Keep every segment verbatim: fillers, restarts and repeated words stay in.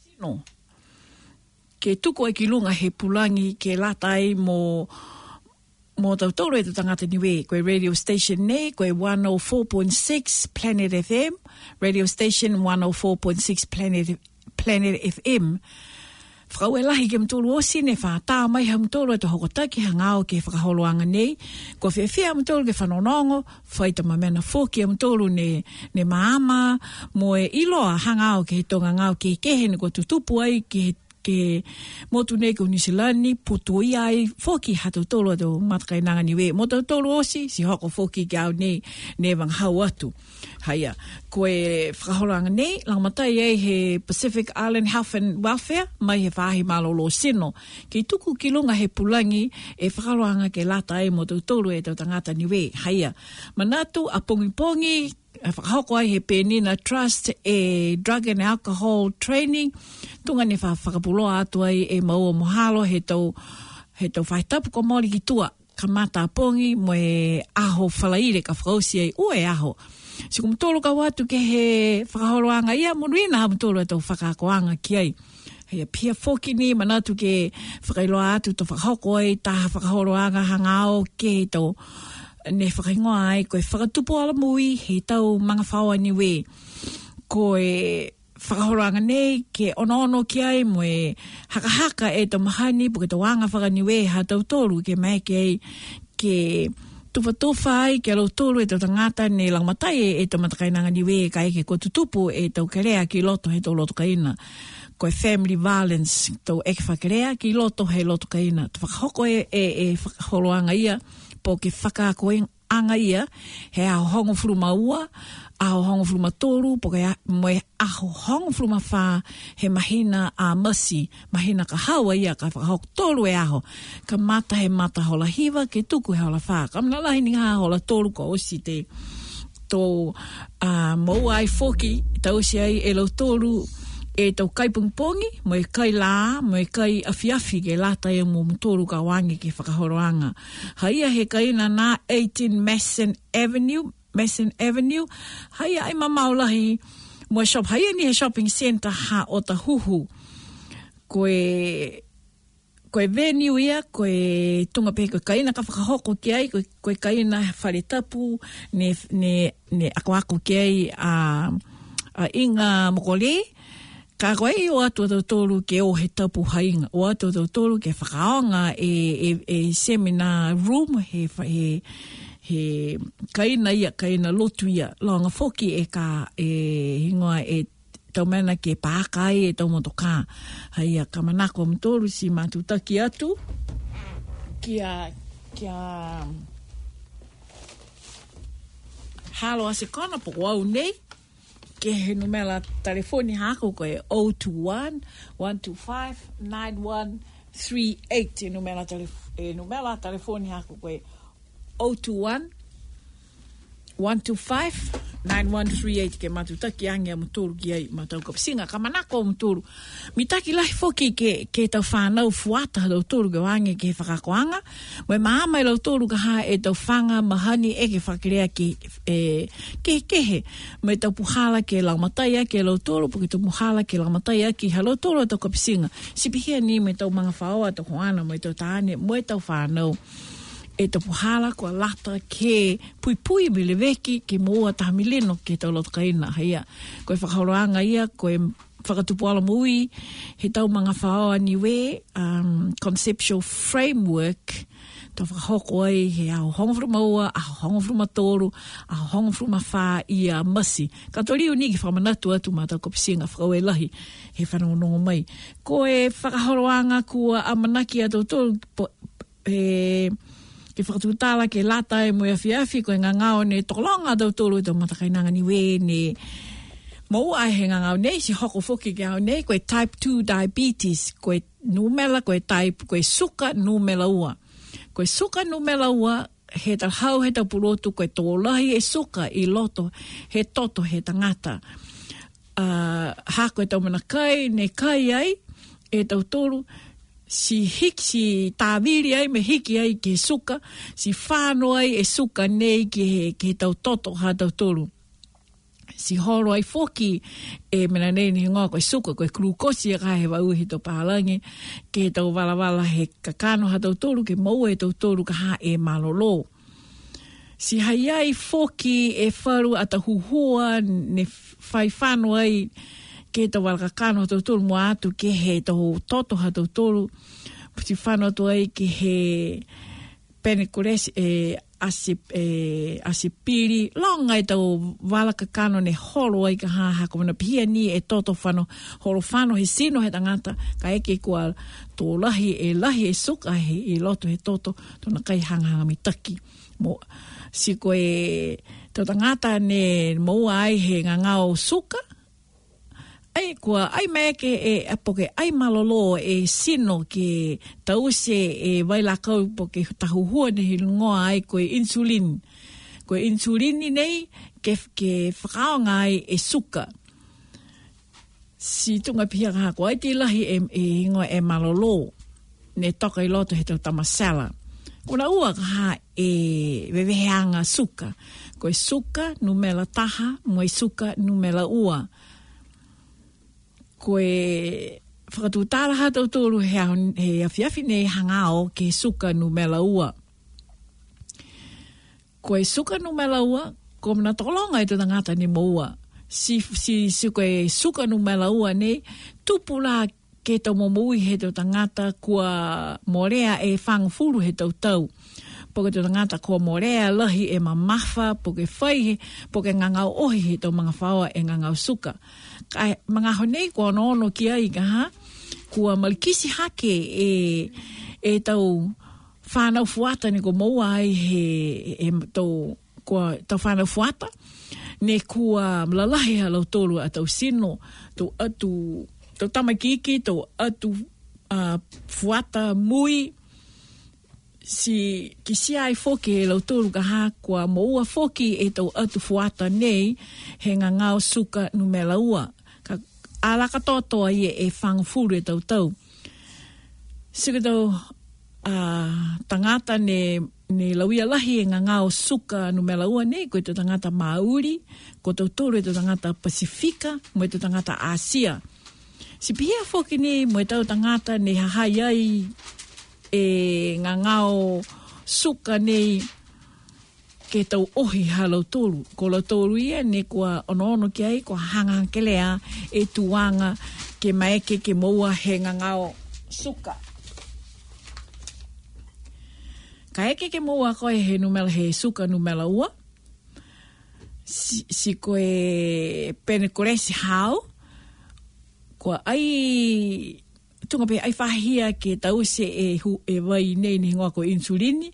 sino. Ke tuko e ki lunga he pulangi ke latai mo mo tautoro e tu tangata niwe. Koe radio station ne, koe one oh four point six Planet F M, radio station one oh four point six Planet, Planet F M. Whakau e lahi ke mtolu o sine whātā mai ha mtolu e to hokotaki hangao ke whakaholoanga nei. Ko whiawhia mtolu ke whanonongo, whaita mamena whoki a mtolu ne, ne maama, mo e iloa hangao ke he tonga ngao ke kehe ni ko tutupu ai ke ke motu nei ko nisilani, putu i ai, whoki hato tolu ato matakai nanga niwe. Mo tau tolu osi, si hoko whoki ke au nei, ne wang hau atu. Haia, koe whakahoranga nei, langmatai ei he Pacific Island Health and Welfare, mai he whahi malolo sino. Kei tuku ki lunga he pulangi, e whakahoranga ke lata ei mo tau tolu e tau tangata niwe. Haia, manatu a pongi pongi, whakahoko ai he Penina Trust e Drug and Alcohol Training, tunga ne whakapuloa atu ai e maua mohalo he tau, he tau whaitapu ko mori ki tua, ka mata pongi mo e aho whalaire ka whakausi ai ue aho. Si ko mtolo ka watu ke he whakahoroanga ia, monuina ha mtolo e tau whakakoanga ki ai. Hei pia whoki ni manatu ke whakailoa atu to whakahoko ai, taha whakahoroanga hangao ke tau ne whakaingoa ai, koe whakatupu ala mui, he tau mga whaua niwe. Koe whakahoranga nei, ke ono-ono ki ai, mo e haka-haka e tau mahani, po ke tau anga whakaniwe, ha tau tolu, ke mai ke ai, ke tufa-tufa ai, ke alo tolu e tau tangata, ne langmatai e tau matakainanga niwe, ka eke ko tutupu e tau kerea ki loto, he tau loto kaina. Koe family violence, tau eke whakerea ki loto, he loto kaina. Tu whakahoko e, e, e whakaholoanga ia, po ke whakakoe anga ia, he aho hongo furuma ua, aho hongo furuma toru, po ke moe aho hongo furuma wha, he mahina a masi, mahina ka hawa ia, ka whakahok toru e aho, ka mata he mata hola hiva, ke tuku he hola wha, ka mnalahi ni ngā hola toru ko osi te, to uh, mau ai whoki, ta osi ai e lau toru, e tau kaipungpongi, mo e kai la, mo e kai afiafi ke lata e mo mtoru ka wangi ke whakahoroanga. Haia he kaina na eighteen Masson Avenue, Masson Avenue, haia ai mamaulahi, mo e shop, haia ni he shopping center ha o ta huhu. Koe, koe venue ia, koe tunga pehe koe kaina ka whakahoko ki ai, koe, koe kaina whare tapu, ne, ne, ne ako ako ki ai a, a inga mokole, ka koe o atu atau tolu ke o he tapu hainga, o atu atau tolu ke whakaonga e, e, e seminar room, he, he, he kaina ia, kaina lotu ia, longa whoki e ka e hingoa e tau mana ke pākai e tau motoka. Haia ka manako mtolu si matutaki atu, kia, kia halo ase kona po wau nei, ke he numela telefoni hako koe oh two one, one two five, nine one three eight e numela, telef- e numela telefoni hako koe oh two one, one two five, nine one three eight ke matutaki ange a muturu ki ai matau kapisinga ka manako muturu mitaki lahi foki ke, ke tau whanau fuata lau turu ke wange ke whakakoanga moe maama e lau turu ka ha e tau whanga mahani e ke whakirea ke e, ke kehe moe tau puhala ke lau mataya ke lau turu po ke tau puhala ke lau mataya ki ha lau turu tau kapisinga sipihia ni me tau mga whaoa tau hoana moe tau taane moe tau whanau e te puhala kua lata ke pui pui me leweki ke moa tahamileno ke tau loto kaina haia. Koe whakahoroanga ia, koe whakatupuala mui, he tau mga whaoa niwe, um, conceptual framework, tau whakahoko ai he aho hongofru maua, aho hongofru matoru, aho hongofru mawha ia masi. Katoriu ni ki whamanatu atu mā tau kopisinga whakau e lahi, he whanonongo mai. Koe whakahoroanga kua amanaki atu tolu, he ke whakatutala ke lata e moe awhiawhi koe ngangao ne tokolonga tau tolu tau matakainanga niwe ne mau ai he ngangao nei si hoko whoki ke au nei koe type two diabetes koe numela koe type koe suka numela ua koe suka numela ua he tal hau he tau purotu koe tōlahi e suka i loto he toto he tangata uh, ha koe tau mana kai ne kai ai e tau tolu si hiki, si tāwiri ai me hiki ai ke suka, si whāno ai e suka nei ke, ke tau toto ha tau tolu. si holo ai foki e mena nei ni ngā koe suka koe glukosi a kai he wau he tau pahalangi ke tau wala wala he kakano ha tau toru ke maua e tau toru ka ha e malolo. Si hai ai foki e wharu a ta huhua ne whai whanu ai ke tau wala kakano ha tau toru mo atu ke he tau toto ha tau toru si whanu atu ai ke he penekuresi e asip e asipiri longa e tau wala kakano ne holo ai ka ha ha ko na pia ni e toto fano holo fano he sino he tangata ka eke kua to lahi e lahi e suka he e loto he toto to na kai hanga hanga mitaki mo si ko e to tangata ne mo ai he ngangao suka ai kua ai meke e apoke ai malolo e sino ke tause e waila kau poke tahuhua ne hilungoa ai koe insulin. Koe insulin nei ke, ke whakao ngai e suka. Si tunga pia kaha ko ai te lahi e, e ingoa e malolo ne toka i loto he tau tamasala. Kuna ua kaha e weweheanga suka. Koe suka numela taha mo e suka numela ua. Koe whakatutara hatau tōru he, he awhiawhi nei hangao ke suka numela ua. Koe suka numela ua, ko mna tolonga i tu tangata ni moua. Si, si, si koe suka numela ua nei, tupula ke tau momui he tu tangata kua morea e whangfuru he tau tau. Poke tu tangata kua morea lahi e mamafa, poke whai, poke ngangau ohi he tau mga whaua e ngangau suka. Kai mga honei kua noono ki ai ka ha, kua malikisi hake e, e tau whanau fuata ni ko maua ai he, he tau, kua, tau whanau fuata, ne kua mlalahi halau tolu a tau sino, tau atu, tau tamakiki, tau atu uh, fuata mui, si kisia ai foki e lau tolu ka ha, kua maua foki e tau atu fuata nei, he ngangau suka numela ua. Alaka totoa ia e whangfuru e tau tau. Sika tau uh, tangata ne, ne lauia lahi e ngangao suka numela ua nei, ko e tau tangata Māori, ko tau tōru e tau tangata Pasifika, mo e tau tangata Asia. Si pihia whoki nei, mo e tau tangata ne hahai ai e ngangao suka nei ke tau ohi halau tōru. Ko lau tōru ia ne kua ono-ono ki ai, kua hanga kelea e tuanga ke maeke ke moua he ngangao suka. Ka eke ke moua koe he numela he suka numela ua. Si, si koe penekuresi hao. Kua ai tunga pe ai whahia ke tause e, hu, e wai nei ni ngoa ko insulini.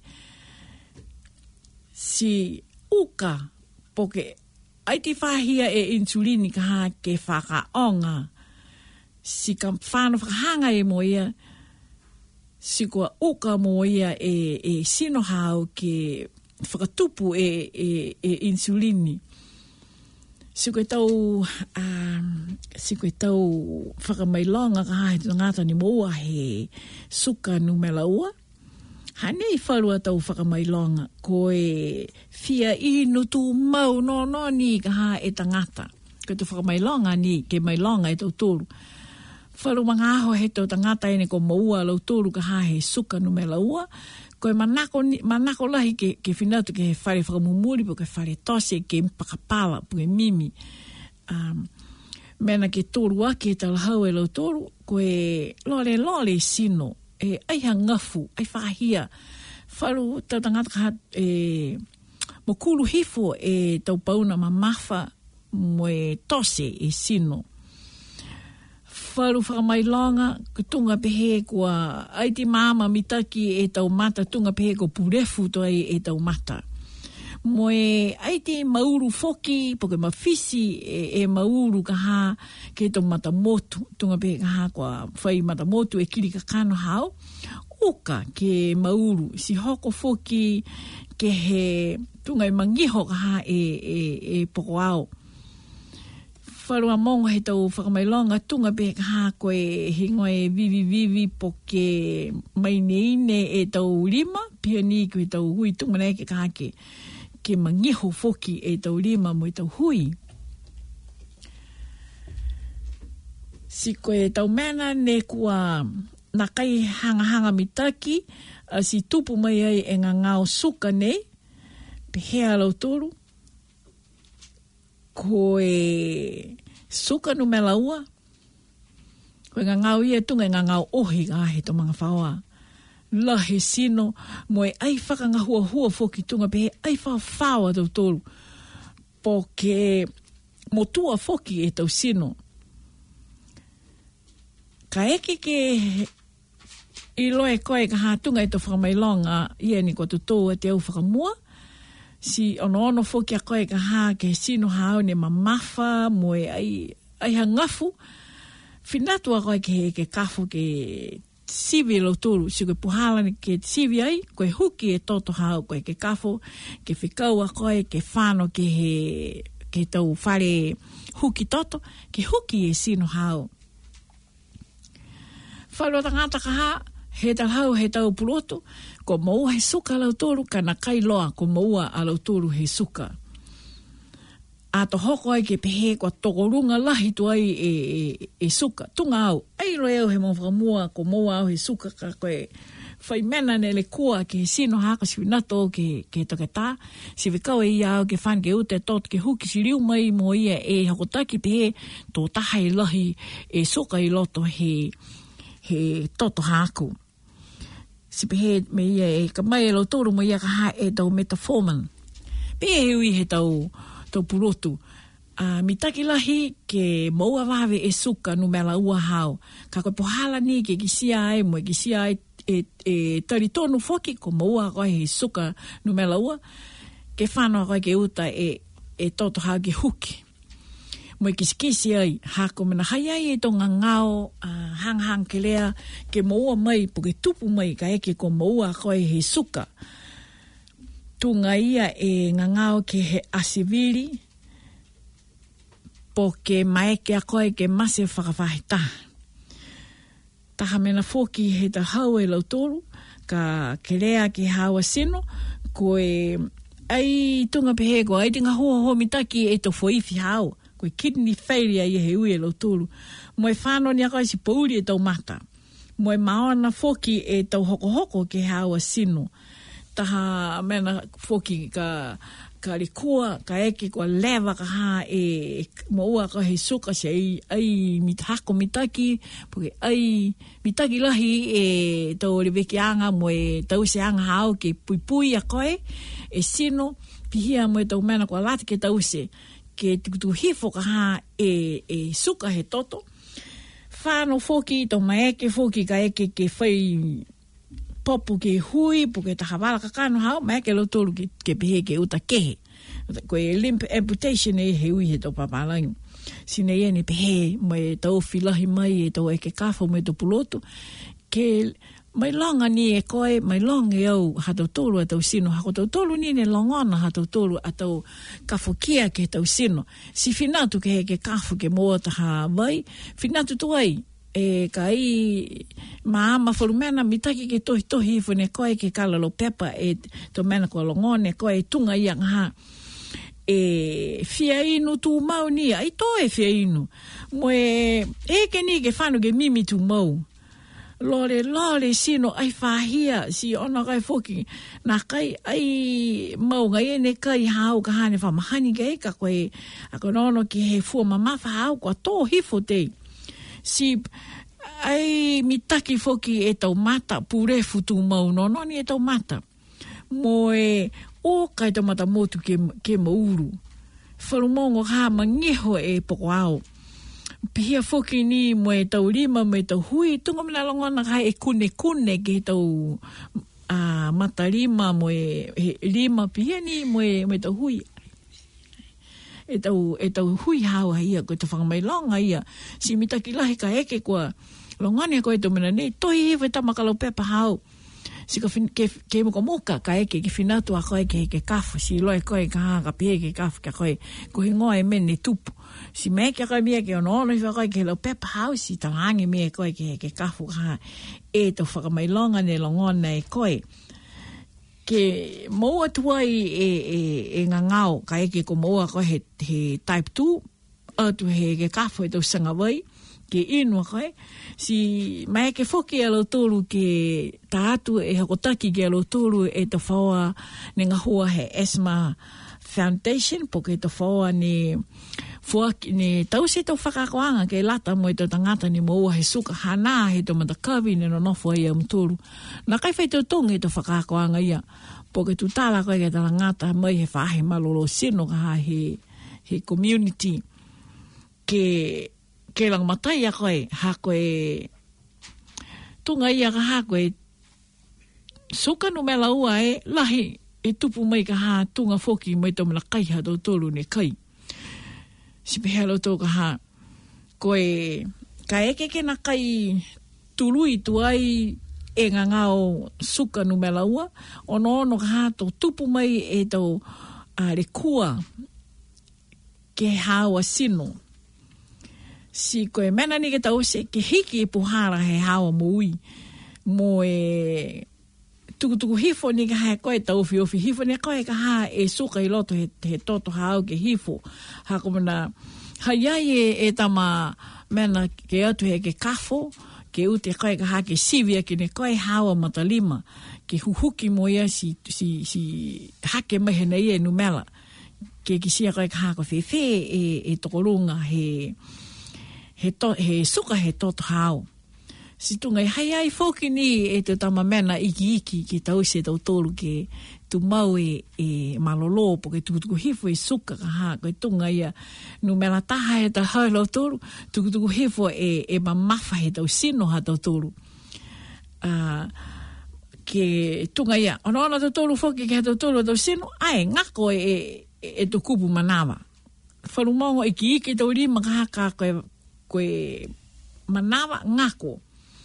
Si uka, poke ai te whahia e insulini ka ha ke whakaonga. Si ka whāna whakahanga e mo ia, si kua uka mo ia e, e sino hao ke whakatupu e, e, e insulini. Si koe tau, um, si koe tau whakamailonga ka ha he ngata ni moua he suka numela ua. Hanei wharua tau whakamailonga, ko e fia inu tu mau no no ni ka ha e tangata. Ko tu whakamailonga ni ke mailonga e tau tōru. Wharu mga aho he tau tangata ene ko maua lau tōru ka ha he suka numela ua. Ko e manako, manako lahi ke, ke whinatu ke he whare whakamumuri po ke whare tose ke mpakapala po ke mimi. Um, mena ke tōru ake e talahau e lau tōru, ko e lore lore sino. E ai ha ngafu, ai whahia. Wharu tau tangata ka e mo kuru hifo e tau pauna ma mawha mo e tose e sino. Wharu whakamailonga, ko tunga pehe kua ai ti mama mitaki e tau mata, tunga pehe ko purefu to ai e tau mata. Mo e ai ti mauru foki, poke mawhisi e, e mauru ka ha ke tau mata motu, tunga pehe ka ha kua whai mata motu e kiri ka kano hao. Uka ke mauru, si hoko foki ke he tunga i mangiho ka ha e, e, e poko au. Wharua mongo he tau whakamailonga tunga pe ka ha koe hingo e vivi vivi po ke maineine e tau lima, pia ni koe tau hui tunga nei ke ka ha ke, ke mangiho foki e tau lima mo e tau hui. Si koe tau mena ne kua na kai hanga hanga mitaki, a si tupu mai ai e ngā ngāo suka nei, pe hea lau tolu, koe suka no me laua, koe ngā ngāo ia tunga ngā ngāo ohi ngā he to mga whaoa. La he sino, mo e ai whaka ngā hua hua foki tunga, pe he ai whao whaoa tau tolu, po ke motua foki e tau sino. Ka eke ke i loe koe ka hātunga e tau whakamailonga ia ni kua tutou e te au whakamua. Si ono ono foki a koe ka hā ke sino hao ne mamafa mo e ai, ai hangafu. Whinatua koe ke ke kafu ke sivi lo turu. Si koe puhala ni ke sivi ai, koe huki e toto hao koe ke kafu, ke whikau a koe ke whano ke he ke tau whare huki toto, ke huki e sino hao. Whalua tangata ka hā, he tau hau he tau puloto, ko maua he suka lau tōru, ka na kai loa ko maua a lau tōru he suka. A to hoko ai ke pehe kua tokorunga lahi tu ai e, e, e suka. Tunga au, ai roe au he mawhakamua ko maua au he suka ka koe whai mena ne le kua ke sino haka si winato ke, ke toke tā. Si wikau e ia au ke whan ke ute tot ke huki si riu mai mo ia e hakotaki pehe tō taha e lahi e suka i loto he he toto haku. Si pehe me ia e ka mai e lo tōru mo ia ka ha e tau metaforman. Pehe hui he tau, tau purotu. Uh, mitaki lahi ke maua wawe e suka no mela ua hao. Ka koe pohala ni ke kisia ai mo e kisia ai e, e tari tonu foki ko maua koe he suka no mela ua. Ke whanau koe ke uta e, e toto hao ke huki. Mo e kisikisi ai, hako mena hai ai e tonga ngao uh, hang hang ke lea ke maua mai, po ke tupu mai ka eke ko maua koe he suka. Tunga ia e ngā ngao ke he asiviri, po ke maeke a koe ke mase whakawhahita. Taha mena foki he ta hau e lau tōru, ka ke lea ke hawa sino, koe ai tunga pehe ko ai tinga hoa hoa mitaki e to foifi hau. Koe kidney failure i he ui e lau tōru. Mo e whāno ni a koe si pauri e tau mata. Mo e maona foki e tau hoko hoko ke hawa sino. Taha mena foki ka ka rikua, ka eke kua lewa ka ha e maua ka he suka se ai, ai mitako mitaki, porque ai mitaki lahi e tau reweki anga mo e tau se anga hao ke pui pui a koe, e sino, pihia mo e tau mena kua lati ke tau se, ke tukutu hifo ka ha e, e suka he toto. Whāno foki, tau maeke foki ka eke ke whai popu ke hui, po ke tahawala ka kano hao, maeke lo tolu ke, ke pehe ke uta kehe. Ko e limb amputation e he ui he tau papalangi. Sine ia ni pehe, mo e tau whilahi mai, e tau eke kawha mo e tau pulotu, ke mai longa ni e koe, mai longa e au hatau tolu a tau sino, hako tau tolu ni ne longona hatau tolu a tau kafokia ke tau sino. Si finatu ke he ke kawha ke moa taha vai, finatu tu ai, e kai maama whalumena mitaki ke tohi tohi fune koe ke kalalo pepa e to mena kua longone koe tunga ia ngaha e fia inu tu mau ni ai to e fia inu mo e e ke ni ke whanu ke mimi tu mau lore lore sino ai whahia si ona kai foki na kai ai mau ngai ene kai hao ka hane whamahani ke ka koe ako nono ki he fua mamafa hao kua to hifo te si ai mitaki foki e tau mata pure futu mau nono ni e tau mata mo e o kai tau mata motu ke, ke mauru whalumongo ha mangiho e poko au pihia foki ni mo e tau lima mo e tau hui tunga mina longona kai e kune kune ke tau uh, mata lima mo e he, lima pihia ni mo e, mo e tau hui e tau, e tau hui hawa ia, koe te whakamailonga ia. Si mitaki lahi ka eke kua longane koe te mena nei, toi hewe tamakalau pepa hau. Si ka fin, ke, ke muka muka ka eke, ke finatu a koe ke ke kafu, si loe koe ka hanga pie ke kafu ka koe, ko he ngoe mene tupu. Si me ke koe mea ke ono ono iwa koe ke lau pepa hau, si talangi mea koe ke ke kafu ka e tau whakamailonga ne longone e koe. Ke maua tuai e, e, e ngā ngao, ka eke ko maua ko he, he type two, atu he ke kafo e tau sanga wai, ke inua koe. Si mai ke foki alo tolu ke tātu e hakotaki ke alo tolu e to whaua ne ngahua he Asthma Foundation, po ke to whaua ne fuaki ne tause to whakakoanga ke lata mo i to tangata ni mo he suka hana he to matakawi ne no nofo ia mtulu. Na kai whai to tonga he to whakakoanga ia. Po ke tu tala koe ke tangata mai he whahe malolo sino ka he, he community ke, ke lang matai a koe ha koe tunga ia ka ha koe suka no mela ua e lahi e tupu mai ka ha tunga foki mai to mena kai ha to tolu ne kai. Si pehelo tō ka ha, koe ka eke ke na kai tului tuai e ngā ngāo suka nu mela ua, ono ono ka ha tō tupu mai e tō uh, re kua ke hawa sino. Si koe mena ni ke tau se ke hiki e puhara he hawa moui, mo e tukutuku hifo ni ka hae koe tau whiofi hifo ni koe ka ha e suka i loto he, he toto hao ke hifo ha kumana hai ai e, e tama mena ke atu he ke kafo ke ute koe ka ha ke sivia ke ne koe hawa matalima ke huhuki mo ia si, si, si hake mehe na ia numela ke kisia koe ka ha ko whewhe e, e tokorunga he, he, to, he suka he toto hao. Si tungai hai ai foki ni e te tama mena iki iki ki tau se tau tolu ke tu mau e, e malolo po ke tukutuku hifo e suka ka ha koe tunga ia nu mena taha e ta hau lau tolu tukutuku hifo e, e mamafa he tau sino ha tau tolu. Uh, ke tunga ia ono ono tau tolu foki ke tau tolu tau sino ai ngako e, e, e tu kupu manawa. Wharumongo iki iki tau rima ka haka koe, koe manawa ngako.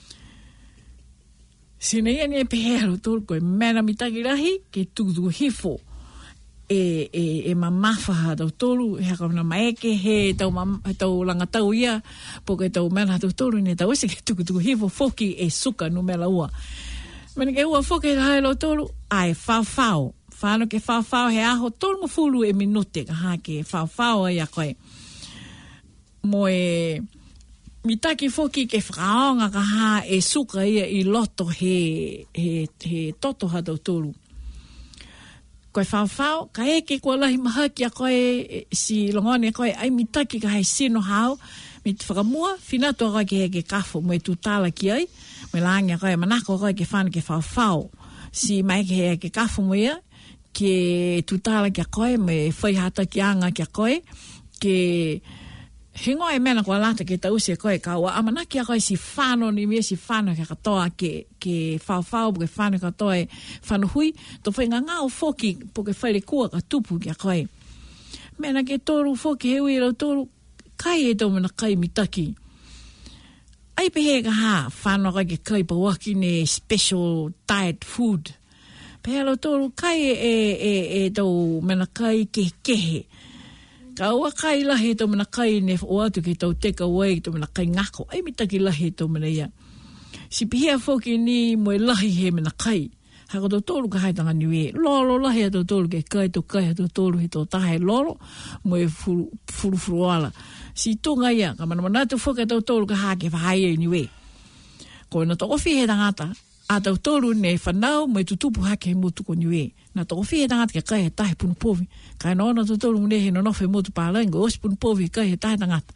Sina ia ni e pehero tolu koe mena mitaki rahi ke tukutuku hifo e, e, e mamafa ha tau tolu he haka mana maeke he tau, mam, he tau langatau ia po ke tau mena ha tau tolu ne tau ese ke tukutuku hifo foki e suka no mela ua. Mena ke ua foki he hae lo tolu ai whau whau. Whano ke whau whau he aho tolu mo fulu e minute ka ha ke whau whau ia koe. Mo e mitaki foki ke whakaonga ka ha e suka ia i loto he, he, he toto ha tau tolu. Koe whawhau, ka eke kua lahi mahaki a koe si longone koe ai mitaki ka hai sino hao, mit whakamua, whinatua koe ke he ke kafo mo e tūtala ki ai, me langi a koe manako koe ke whana ke whawhau, si mai ke he ke kafo mo ia, ke tūtala ki a koe, me whaihata ki anga ki a koe, ke hingo e mena kua lata ke tausi e koe kaua amanaki a koe si whano ni mea si whano ke katoa ke, ke whau-whau po ke whano katoa e whano hui to whainga ngāo foki po ke whaile kua ka tupu ki a koe mena ke toru foki he ui rau toru kai e tau mena kai mitaki ai pehe ka ha whano kai ke kai pa waki ne special diet food pehe rau toru kai e, e, e tau mena kai ke kehe ka ua kai lahi tau mana kai ne o atu ki tau take away tau mana kai ngako. Ai mitaki lahi tau mana ia. Si pihia foki ni mo e lahi he mana kai. Haka tau tolu ka hai tanga niwe. Lolo lahi a tau tolu ke kai tau kai a tau tolu he tau tahe lolo mo e furu furu furu ala. Si tunga ia ka mana mana tu foki a tau tolu ka hai ke whahai e niwe. Ko na tau ofi he tangata a tau tolu ne whanau mo e tutupu hake he mutu ko niwe. Na tau ofi he tangata ke kai he tahe punu povi. Kai no ona totolu mune he no nofe motu pālainga, osi punu povi kai he tahe tangata.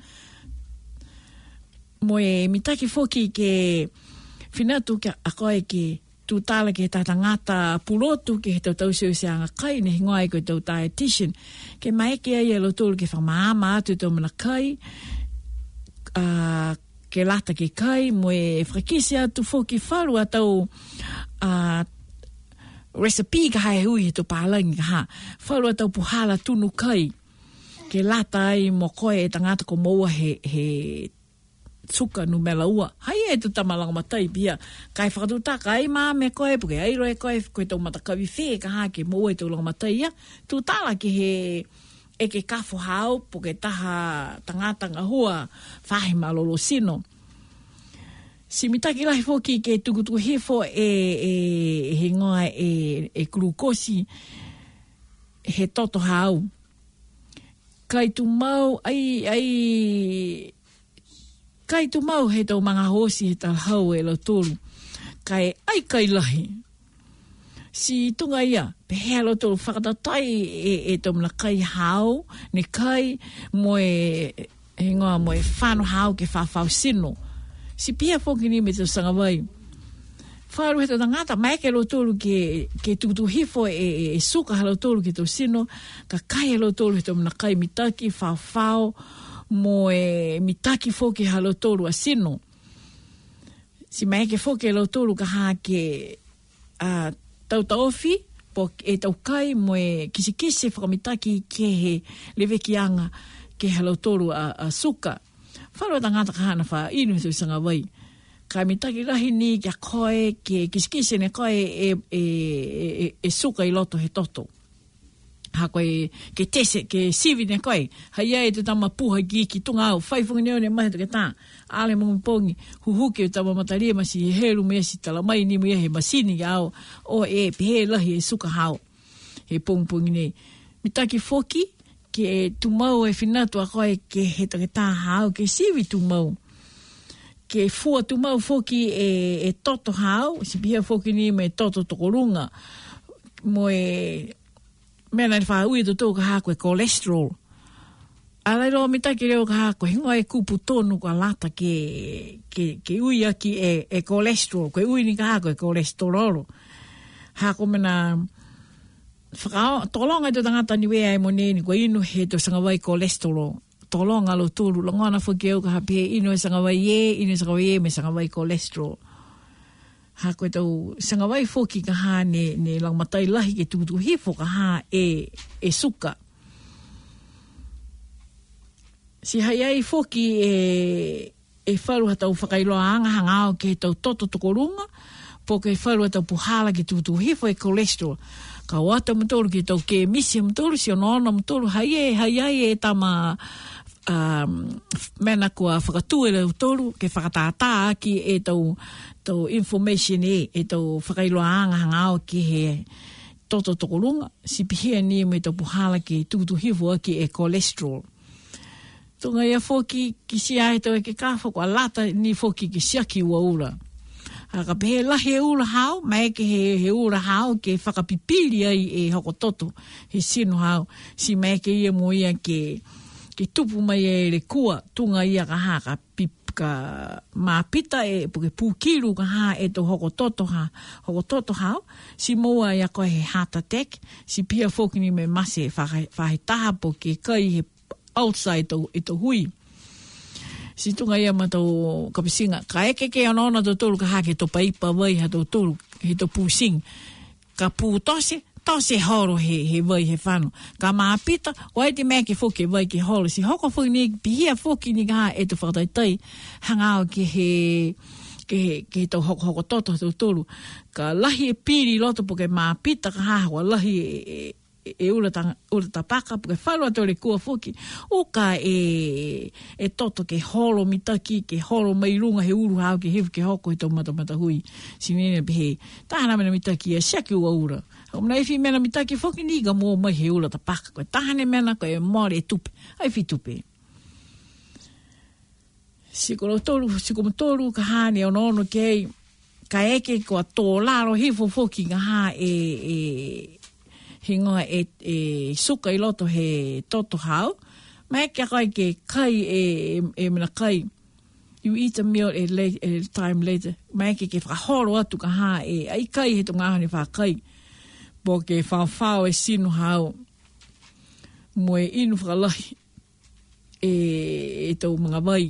Mo e mitaki foki ke whinatu ke a koe ke tūtala ke tahe tangata pulotu ke he tau tau seo se anga kai ne hingoa e koe tau dietitian. Ke maeke ai e lo tolu ke whamaama atu tau mana kai, uh, ke lata ke kai, mo e whakisi atu foki wharu a tau uh, recipe ka hai hui he to pālangi ka ha. Whaurua tau puhala tunu kai. Ke lata ai mo koe e tangata ko moua he, he suka nu mela ua. Hai e tu tamalanga matai pia. Kai whakatutaka ai maa me koe, puke airo e koe, koe tau matakawi whee ka ha ke moua e tau langa matai ia. Tu tala ki he e ke kafo hao, puke taha tangata ngahua whahe malolo sino. Si mitaki lahi foki ke tukutuku hefo e, e he ngoa e, e glukosi he toto hau. Kai tu mau ai, ai kai tu mau he tau mga hosi he tau hau e lo tolu. Kai ai kai lahi. Si tunga ia, pe hea lo tolu whakatatai e, e tau mla kai hau, ne kai mo e, e ngoa mo e whano hau ke whawhau sino. Si pia whoki ni me tau sangawai. Wharu he tau ngata mai ke lo tolu ke, ke tukutu hifo e, e, e suka ha lo tolu ke tau sino, ka kai lo tolu he tau mla kai mitaki whawhau, mo e mitaki whoki ha lo tolu a sino. Si mai ke whoki lo tolu ka ha ke uh, tau taofi, po e tau kai mo e kisi kisi whakamitaki ke he lewekianga ke halo tolu a, a suka. Wharu ta ngata kahana wha inu tu sanga wai. Ka mitaki rahi ni kia koe ke kisi kisi ne koe e, e, e, e suka i loto he toto. Ha koe ke tese, ke sivi ne koe. Hai ai te tama puha ki ki tunga au. Whai whunga neo ne mahi to ke tā. Ale mungu pongi. Huhuke o tama mataria masi he heru mea si tala mai ni mea he masini ki au. O e pehe lahi e suka hao. He pongi pongi ne. Mitaki foki ke tumau e whinatu a koe ke he to ke tā hao. Ke sivi tumau. Ke fua tumau foki e, e toto hao. Si pia foki ni me toto tokorunga. Mo e... Mena ni wha ui to tō ka hako e cholesterol. Alai roa mitaki reo ka hako, hingoa e kupu tonu ka lata ke, ke, ke ui aki e, e cholesterol. Koe ui ni ka hako e cholesterol. Hako mena, whakao, tolonga i tō tangata ni wea e mo neni, koe inu he tō sangawai cholesterol. Tolonga lo tōru, langona whaki au ka hape, inu e sangawai e, inu e sangawai e me sangawai cholesterol. Ha koe tau sangawai foki ka ha ne, ne langmatai lahi ke tukutu hifo ka ha e, e suka. Si hai ai foki e, e wharu ha tau whakailoa anga hangao ke tau toto tokorunga, po ke wharu ha tau puhala ke tukutu hifo e cholesterol. Ka wata mtoru ke tau ke misi mtoru, si onona mtoru, hai e, hai ai e tama... Um, mena kua whakatue leo toru ke whakatātā ki e tau, tau information e, e tau whakailoa anga hangao ki he toto tokorunga, si pihia ni me tau puhala ki tukutu hifu ki e cholesterol. Tunga ia foki ki si ai tau e ke kāwha kua lata ni foki ki siaki ua ura. Haka pehe lahi e ura hao, mai ke he, he ura hao ke whakapipili ai e hoko toto, he sino hao, si mai ke ia mo ia ke ke tupu mai e le kua tunga ia ka ha ka pip ka mapita e puke pukiru ka ha e to hoko toto ha hoko toto ha si moa ia ko he heart attack si pia foki ni me mase whahe taha po ke kai he outside to, e to hui si tunga ia ma tau kapisinga ka eke ke anona to tolu ka ha ke to paipa wai ha to tolu he to pusing ka pu tose tose horo he, he vai he whanu. Ka maapita, wai te mea ke whoke vai ke horo. Si hoko whoki ni, pihia whoki ni ka e tu whakataitai, hangao ke he, ke he, ke he tau hoko hoko toto tau tolu. Ka lahi e piri loto po ke maapita ka hawa, lahi e, e, e ura ta, ura ta paka, po ke whalua tau le kua whoki. O ka e, e toto ke horo mitaki, ke horo mai runga he uru hao ke hefu ke hoko he tau mata mata hui. Si nene pihe, tahana mena mitaki e siaki ua ura. Omna e fi mena mitaki whoki ni ga mō mai he ula ta paka. Koe tahane mena koe mōre e tupe. Ai fi tupe. Siko toru, siko toru ka hane o nono kei. Ka eke koa tō laro hifo whoki ka ha e, e hingoa e, e suka i loto he toto hao. Ma eke kai ke kai e, e mena kai. You eat a meal a, late, a time later. Ma eke ke whakahoro atu ka ha e ai kai he to ngahane whakai. Po ke whawhao e sino hao mo e inu whakalahi e, e tau mga vai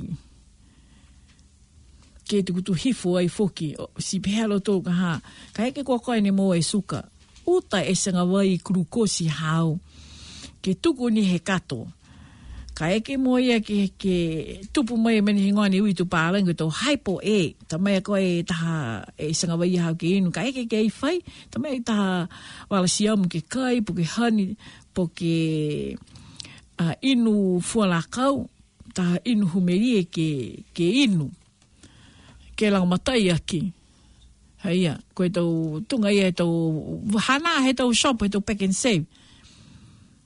ke te kutu hifo ai whoki si pehalo tō ka ha ka heke kua koe ne mo e suka uta e sanga vai krukosi hao ke tuku ni he kato ka eke mo ia ke, ke tupu mai meni hingoa ni ui tu pālengu tau haipo e ta mai koe taha e sanga wai hao ke inu ka eke ke i whai ta mai taha wala siamu ke kai po ke hani po ke uh, inu fualakau taha inu humerie ke, ke inu ke lang matai aki haia koe tau tunga ia he tau hana he tau shop he tau pack and save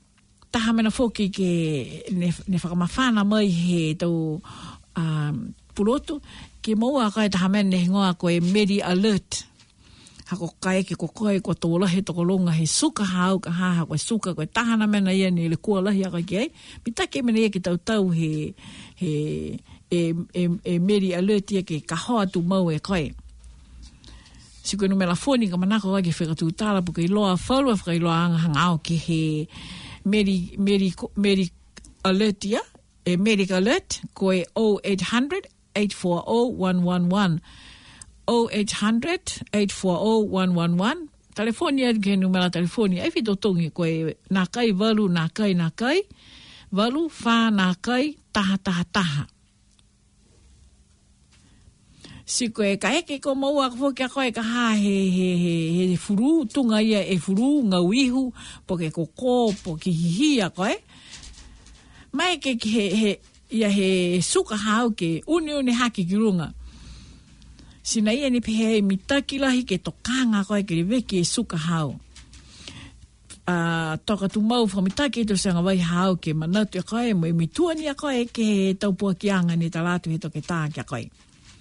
taha mena whoki ke ne, ne whakamawhana mai he tau um, pulotu, ke maua kai ta hamene ngoa koe Medi Alert. Hako kai ke ko koe ko tō lahi toko longa he suka hau ka haha koe suka koe tahana mena ia ni le kua lahi a kai ki ai. Mi take mena ia ki tau tau he, he e, e, e Medi Alert ia ke kahoa tu mau e koe. Si koe numela foni ka manako kai ke whekatu tala puka i loa whaurua whaka i loa anga hanga au ke he Medi, Medi, Medi Alert ia, e Medic Alert koe oh eight hundred, eight four oh, one one one. oh eight hundred, eight four oh, one one one. Telefonia ke numera telefonia. Ai fito tongi koe nā kai walu, nā kai, nā kai. Walu, whā, nā kai, taha, taha, taha. Si koe ka eke ko maua ka whoki a koe ka ha he, he, he, he furu, tunga ia e furu, ngau ihu, po ke koko, po ke hihi a koe. Mai ke he, he, ia he suka hau ke uni uni haki ki runga. Sina ia ni pehe mitaki lahi ke tokanga koe ke reweki e suka hau. Uh, toka tu mau wha mitaki to sanga wai hau ke manatu a koe, mo e mitua ni a koe ke he taupua ki anga ni talatu he toke tā ki a koe.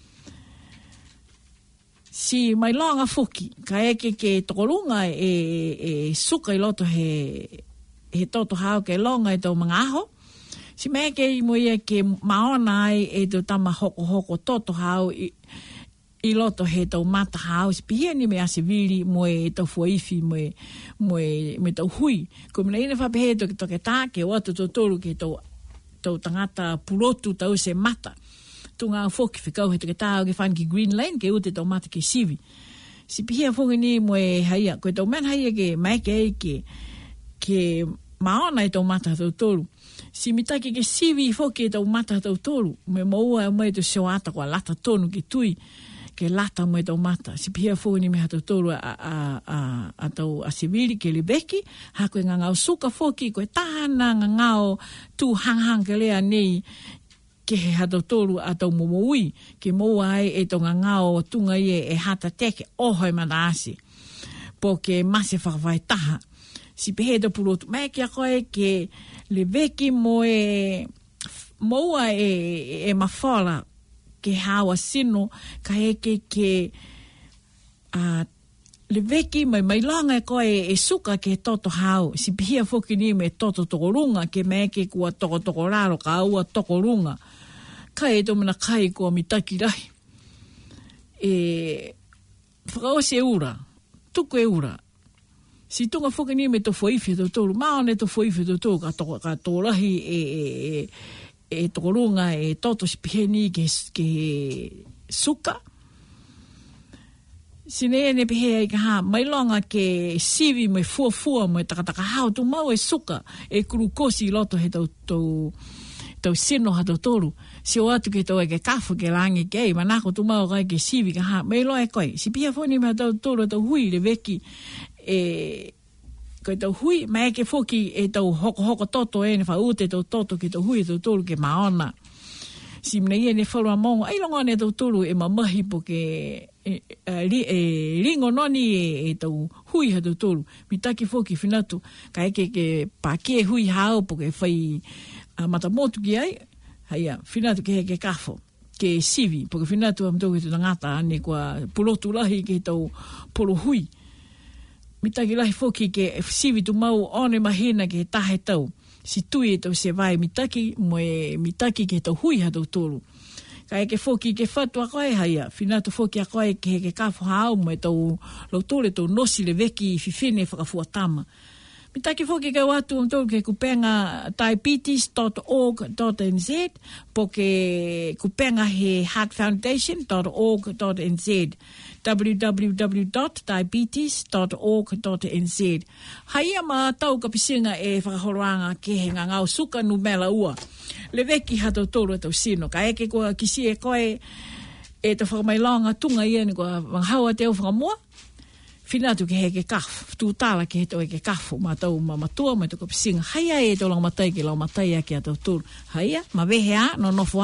Si mai longa fuki, ka eke ke tokorunga e, e suka i loto he, he toto hau ke longa e tau mga aho. Si mea ke i mo ia ke maona ai e tau tama hoko hoko toto hau i, i loto he tau mata hau. Si pihia ni me ase vili mo e tau fuaifi mo e, mo e me tau hui. Ko mina ina whapehe toke toke tā ke o atu tau toru ke tau, tau tangata pulotu tau se mata. Tunga foki whikau he toke tā o ke whanki Green Lane ke ute tau mata ke sivi. Si pihia whongi ni mo e haia. Koe tau man haia ke mai ke ke, ke maona i tau mata tau toru. Si mitaki ke sivi foki e tau mata tau toru, me maua e mai tu seo ata kua lata tonu ki tui, ke lata mai tau mata. Si pihia foki ni me hatau toru a, a, a, a tau asiviri ke libeki, hako e ngā ngau suka foki, koe tahana ngā ngau tu hanghang ke lea nei, ke he hatau toru a tau momoui, ke moua ai e tau ngā ngau tunga ie e hata teke, oho e mana asi, po ke mase whakawai taha. Si pehe tau pulotu, mai kia koe ke le veki mo e moua e, e mawhala ke hawa sino ka heke ke uh, le veki mai mai longa e koe e suka ke toto hau. Si pihia foki ni me toto tokorunga ke me ke kua toko toko raro ka aua tokorunga. Kai e tomana kai kua mitaki rahi. E whakao se ura, tuku e ura. Si tunga whoka ni me to whaiwhi to tōru, mao ne to whaiwhi to tōru ka, to, ka tōrahi e, e, e, e tokorunga e toto si piheni ke, ke suka. Si ne ne pihea i ka ha, mai longa ke sivi mai fuafua mai takataka hao, tu mau e suka e kuru kosi loto he tau, tau, tau sino ha tau tōru. Si o atu ke tau e ke kafu ke rangi kei, manako tu mau kai ke sivi ka ha, mai loa e koe. Si pihea whoni me tau tōru tau hui le veki, e koe tau hui, mai ke foki e tau hoko hoko toto e ne wha ute tau toto ke tau hui tau tolu ke maona. Si mna ia ne whalua mongo, ai longa ne tau tolu e mamahi po ke e, e, e ringo noni e, e tau hui ha tau tolu. Mi taki foki whinatu, ka eke ke pāke hui hao po ke whai uh, matamotu ki ai, haia, whinatu ke heke kafo, ke sivi, po ke whinatu am tau ke tu ngata ane kua pulotu lahi ke tau polo hui. Mitaki lahi foki ke sivi tu mau one mahina ke tahe tau. Si tui e tau se vai mitaki, mo e mitaki ke tau hui ha tau tolu. Ka eke foki ke whatua koe haia, whinatu foki a koe ke heke kafo hao, mo e tau lautore tau nosi le veki i whiwhine whakafuatama. Mitaki foki ke watu am tolu ke kupenga diabetes dot org dot n z, po ke kupenga he heart foundation dot org dot n z. w w w dot diabetes dot org dot n z. Haia ma tau ka pisinga e whakahoroanga ke he ngā ngau suka nu mela ua. Le veki ha tau tōru e tau sino. Ka eke kua kisi e koe e te whakamailanga tunga ia ni kua wanghaua te au whakamua. Whinatu ke he ke kafu. Tūtala ke he tau e ke kafu. Ma tau ma matua ma tau ka pisinga. Haia e tau lang matai ke lau matai a ke a tau tōru. Haia, ma vehe a, no nofo